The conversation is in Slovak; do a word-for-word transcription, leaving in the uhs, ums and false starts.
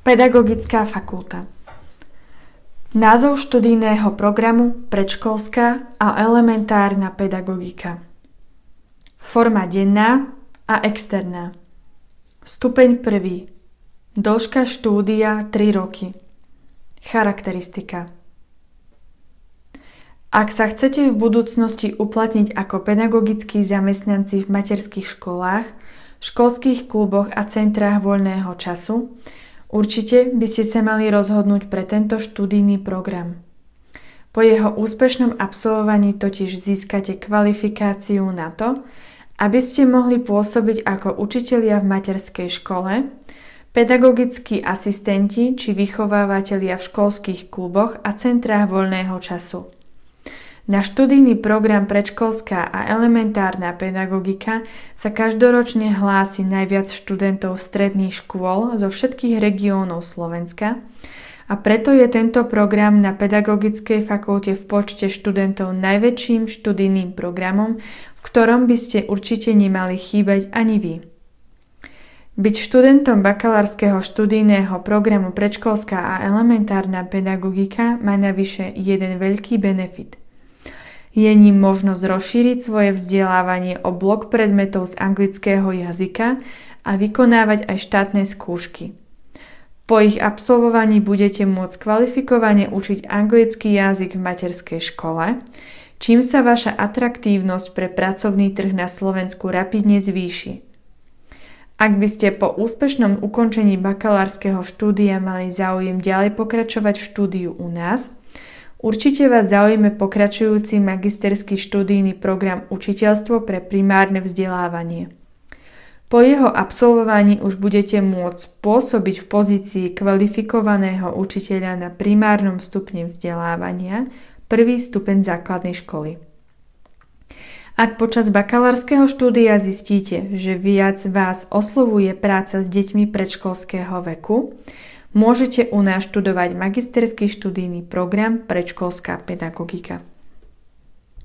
Pedagogická fakulta. Názov študijného programu predškolská a elementárna pedagogika. Forma denná a externá. Stupeň prvý. Dĺžka štúdia tri roky. Charakteristika. Ak sa chcete v budúcnosti uplatniť ako pedagogickí zamestnanci v materských školách, školských kluboch a centrách voľného času, určite by ste sa mali rozhodnúť pre tento študijný program. Po jeho úspešnom absolvovaní totiž získate kvalifikáciu na to, aby ste mohli pôsobiť ako učitelia v materskej škole, pedagogickí asistenti či vychovávatelia v školských kluboch a centrách voľného času. Na študijný program predškolská a elementárna pedagogika sa každoročne hlási najviac študentov stredných škôl zo všetkých regiónov Slovenska a preto je tento program na Pedagogickej fakulte v počte študentov najväčším študijným programom, v ktorom by ste určite nemali chýbať ani vy. Byť študentom bakalárskeho študijného programu predškolská a elementárna pedagogika má navyše jeden veľký benefit. Je ním možnosť rozšíriť svoje vzdelávanie o blok predmetov z anglického jazyka a vykonávať aj štátne skúšky. Po ich absolvovaní budete môcť kvalifikovane učiť anglický jazyk v materskej škole, čím sa vaša atraktívnosť pre pracovný trh na Slovensku rapidne zvýši. Ak by ste po úspešnom ukončení bakalárskeho štúdia mali záujem ďalej pokračovať v štúdiu u nás, určite vás zaujme pokračujúci magisterský študijný program Učiteľstvo pre primárne vzdelávanie. Po jeho absolvovaní už budete môcť pôsobiť v pozícii kvalifikovaného učiteľa na primárnom stupni vzdelávania, prvý stupeň základnej školy. Ak počas bakalárskeho štúdia zistíte, že viac vás oslovuje práca s deťmi predškolského veku, môžete u nás študovať magisterský študijný program predškolská pedagogika.